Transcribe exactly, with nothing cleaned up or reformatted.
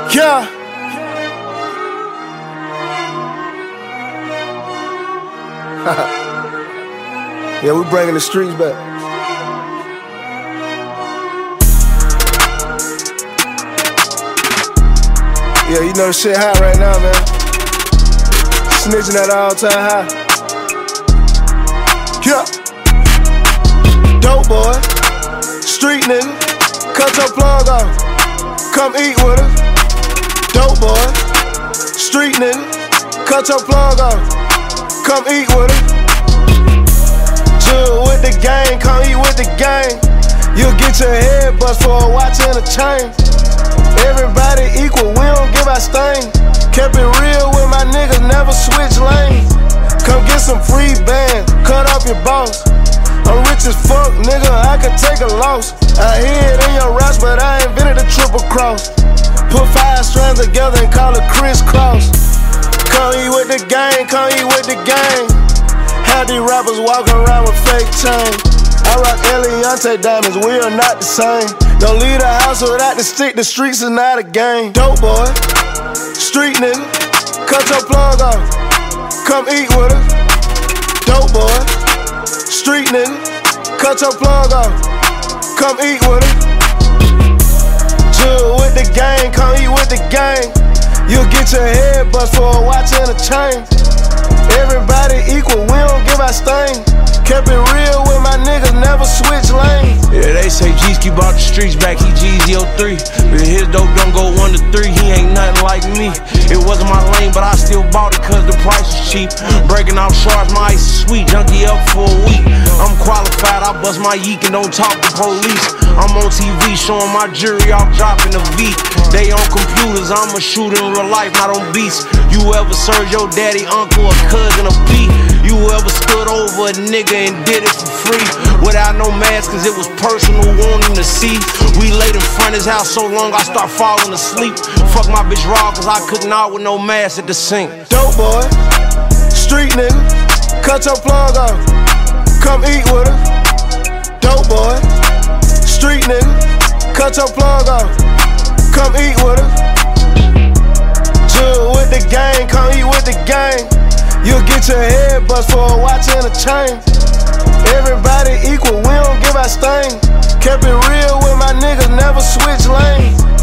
Yeah. Yeah, we bringing the streets back. Yeah, you know the shit hot right now, man. Snitching at an all-time high. Yeah. Dope boy, street nigga, cut your plug off, come eat with us. Dope boy, street nigga, cut your plug off, come eat with us. Chill with the gang, come eat with the gang. You'll get your head bust for a watch and a chain. Everybody equal, we don't give our stain. Kept it real with my niggas, never switch lanes. Come get some free band, cut off your boss. I'm rich as fuck, nigga, I could take a loss. I hear it in your raps, but I invented a triple cross. Put five strands together and call it crisscross. Come eat with the gang, come eat with the gang. Had these rappers walking around with fake chains. I rock Eliantte diamonds, we are not the same. Don't leave the house without the stick, the streets is not a game. Dope boy, street nigga, cut your plug off, come eat with us. Dope boy, street nigga, cut your plug off, come eat with us. Chill with the gang, come eat with the gang. You'll get your head bust for a watch and a chain. Everybody equal, we don't give our stain. Kept it real with my niggas, never switch lanes. Yeah, they say Jeezy bought the streets back, he Jeezy oh three. But his dope don't go one to three, he ain't nothing like me. It wasn't my lane, but I still bought it cause the price was cheap. Breaking off shards, my ice is sweet, junkie up for a week. I'm qualified, I bust my yeek and don't talk to police. I'm on T V showing my jury off dropping a beat. They on computers, I'm a shooter in real life, not on beats. You ever served your daddy, uncle, or cousin a beat? You ever stood over a nigga and did it for free without no mask cause it was personal, wanting to see? We laid in front of his house so long I start falling asleep. Fuck my bitch raw cause I cook out with no mask at the sink. Dope boy, street nigga, cut your plug off, come eat with us. Dope boy, street nigga, cut your plug off, come eat with us. Chill with the gang, come eat with the gang. You'll get your head bust for a watch and a chain. Everybody equal, we don't give our stain. Kept it real with my niggas, never switch lanes.